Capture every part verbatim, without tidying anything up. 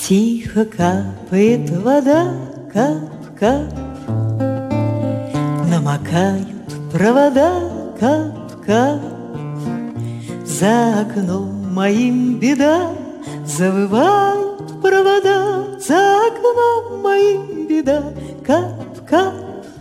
Тихо капает вода, кап-кап, намокают провода, кап-кап. За окном моим беда, завывают провода, за окном моим беда, кап-кап.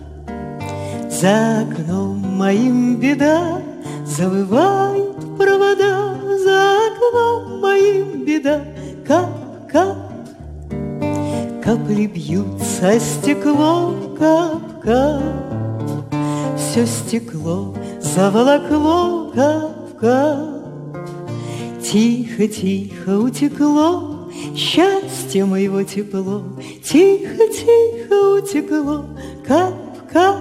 За окном моим беда, завывают провода, за окном моим беда, кап-кап. Капли бьются о стекло, кап-кап, все стекло заволокло, кап-кап. Тихо-тихо утекло счастье моего тепло, тихо-тихо утекло, кап-кап.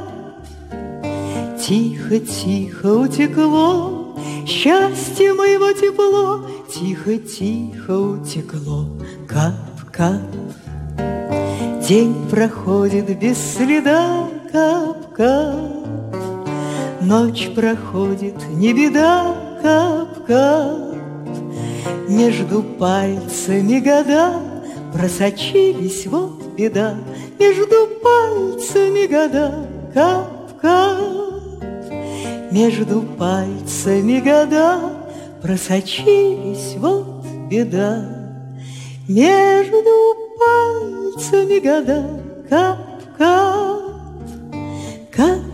Тихо-тихо утекло счастье моего тепло, тихо-тихо утекло, кап-кап. День проходит без следа, кап-кап, ночь проходит, не беда, кап-кап. Между пальцами года просочились, вот беда, между пальцами года, кап-кап. Между пальцами года просочились, вот беда, между пальцами года, кап-кап, кап.